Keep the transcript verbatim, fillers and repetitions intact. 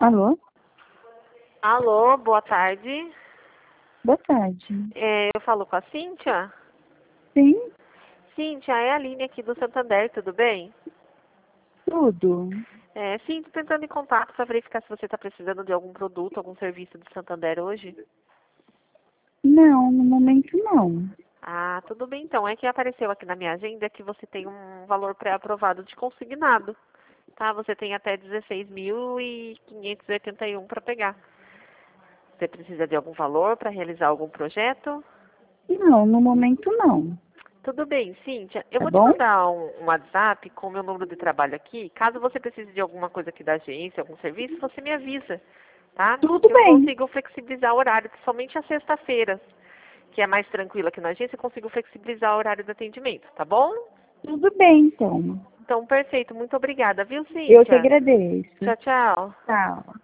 Alô? Alô, boa tarde. Boa tarde. É, eu falo com a Cíntia? Sim, Cíntia, é a Aline aqui do Santander, tudo bem? tudo. É, sim, tô tentando em contato para verificar se você está precisando de algum produto, algum serviço do Santander hoje. Não, no momento não. Ah, tudo bem então. É que apareceu aqui na minha agenda que você tem um valor pré-aprovado de consignado. Tá? Você tem até dezesseis mil quinhentos e oitenta e um para pegar. Você precisa de algum valor para realizar algum projeto? Não, no momento não. Tudo bem, Cíntia. Eu Tá vou te bom? mandar um, um WhatsApp com o meu número de trabalho aqui. Caso você precise de alguma coisa aqui da agência, algum serviço, você me avisa, tá? Tudo Que eu bem. consigo flexibilizar o horário, somente a sexta-feira, que é mais tranquila aqui na agência, eu consigo flexibilizar o horário do atendimento, tá bom? Tudo bem, então. Então, perfeito. Muito obrigada, viu, Eu te Cíntia? agradeço. Tchau, tchau. Tchau.